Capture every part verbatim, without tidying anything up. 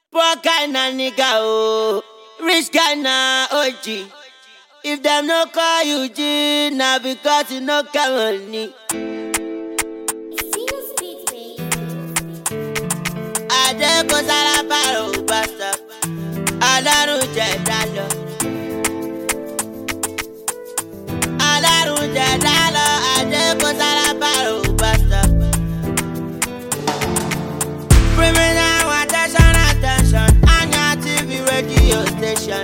Poor guy na nigga oh, rich guy na O G. If them no call you G, na because you no get money. Ade ko sara paro basta, Ọlọ́run jẹ́ dalo. Ọlọ́run jẹ́ dalo, ade ko sara paro basta. Criminal attention, attention, on your T V radio station.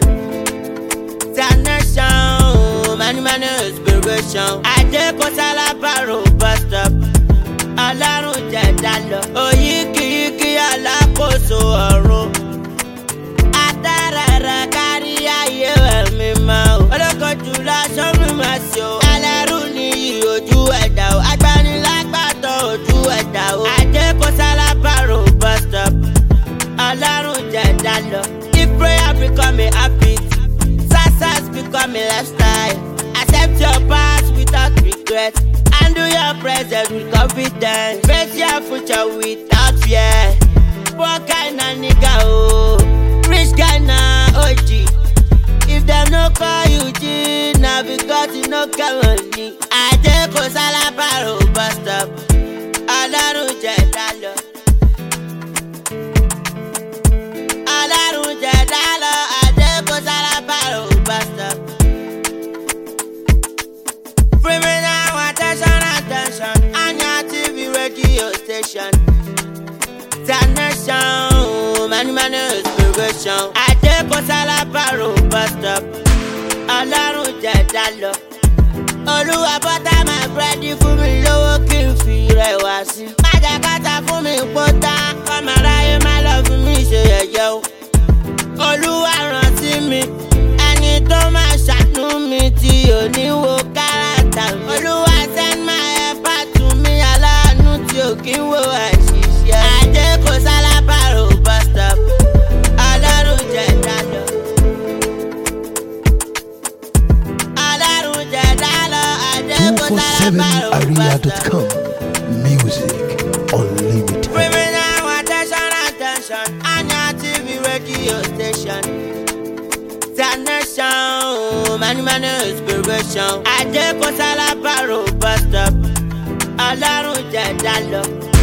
Nation, many many inspiration. Ade ko sara paro basta. Ọlọ́run jẹ́ dalo. Oyíkíyíkí alákòóso ọ̀run. Atarara kárí ayé ẹ̀mí máa o. Olóko jùlọ sọ́mi máa ṣe o. Ẹlẹ́rú ni ojú ẹ̀dá o. Agbanilágbàtọ̀ ojú ẹ̀dá o. Ade ko sara paro basta. Ọlọ́run jẹ́ dalo. If prayer become a habit, success become a lifestyle. Accept your past without regret. Handle your present with confidence. Face your future without fear. Poor guy na nigga oh, rich guy na O G. If them no call you G, na because you no get money. Ade ko sara paro basta. Ọlọ́run jẹ́ dalo. Ọlọ́run jẹ́ dalo. Ade ko sara paro basta. Criminal attention, attention, on your T V radio station. Nation, many many inspiration. Ade ko sara paro basta. Ọlọ́run jẹ́ dalo. Olúwa bọ́tà máa búrẹ́dì fún mi lówó kí n fi rẹ̀ wá sí. Má jẹ́ kátà fún mi pọ́tà, kọ́mọ aráyé má lọ fún mi ṣe yẹ̀yẹ́ o. Olúwa rántí mi, ẹni tó máa ṣàánú mi tí ò ní wo káràtà mi. Olúwa send my helper to me, aláàánú tí ò kí ń wo àṣìṣe. Ade ko sara paro basta. Ọlọ́run jẹ́ dalo. Ọlọ́run jẹ́ dalo. Ade ko sara paro aria dot basta. com. Music unlimited. Criminal attention, attention, on your T V radio station. Nation, many many inspiration. Ade ko sara paro basta. Ọlọ́run jẹ́ dalo.